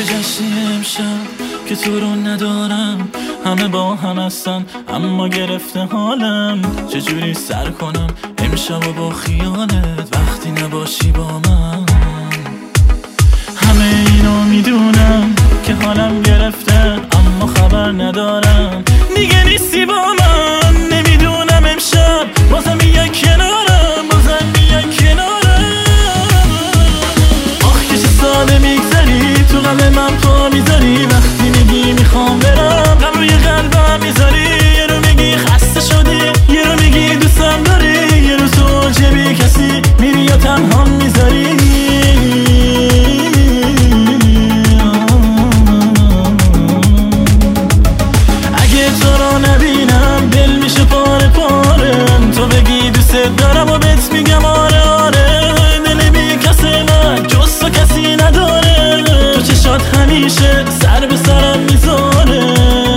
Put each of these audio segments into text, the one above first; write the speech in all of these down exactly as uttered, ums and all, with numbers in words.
چه جشنی امشب که تو رو ندارم، همه با هم هستن اما گرفته حالم. چجوری سر کنم امشب و با خیالت وقتی نباشی با من؟ همه اینو میدونم که حالم گرفته اما خبر ندارم دیگه نیستی با من. نمیدونم امشب بازم یک کنارم، بازم یک کنارم. آخ که چه ساده میگذری تو قلب من پا میذاری، وقتی میگی میخوام برم غم روی قلبم میذاری. یه رو میگی خسته شدی، یه رو میگی دوستم داری، یه رو تو جبی کسی میری یا تنها میذاری. اگه تو رو نبینم دل میشه پاره پاره، تو بگی دوست دارم و بهت میگم آره آره. دل بی کسی من جز تو کسی نداره، تو چشات همیشه سر به سرم میذاره.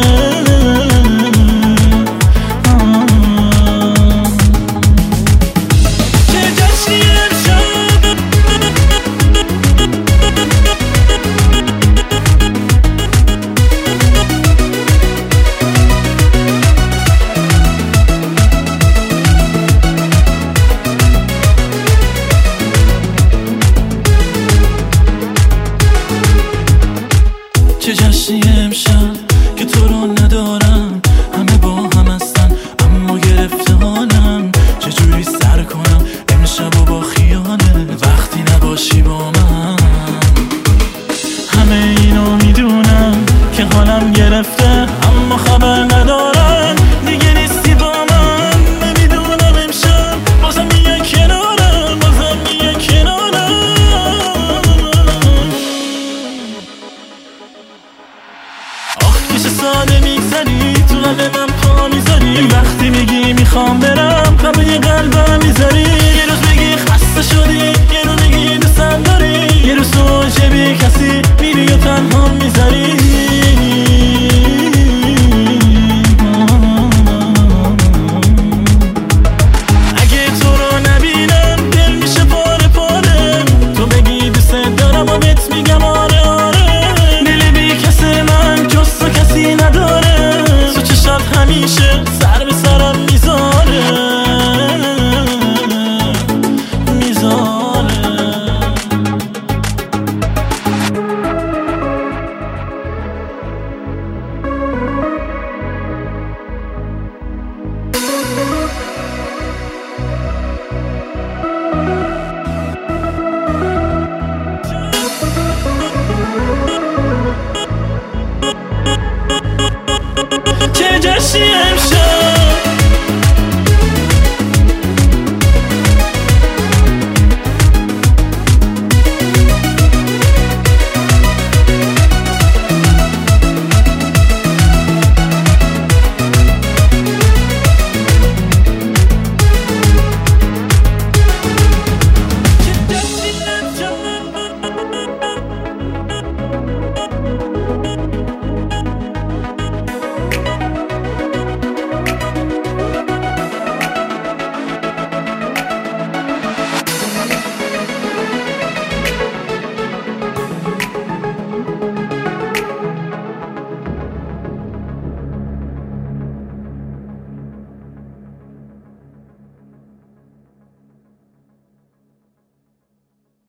چه جشنی امشب که تو رو ندارم، همه با هم هستن اما گرفته حالم. چجوری سر کنم امشب و با خیالت وقتی نباشی با من؟ همه اینو میدونم که حالم گرفته اما خبر ندارم دیگه نیستی با من. نمیدونم امشب بازم یک کنارم، بازم یک کنارم. چه ساده میگذری تو قلب من پا میذاری، وقتی میگی میخوام برم غم روی قلبم میذاری.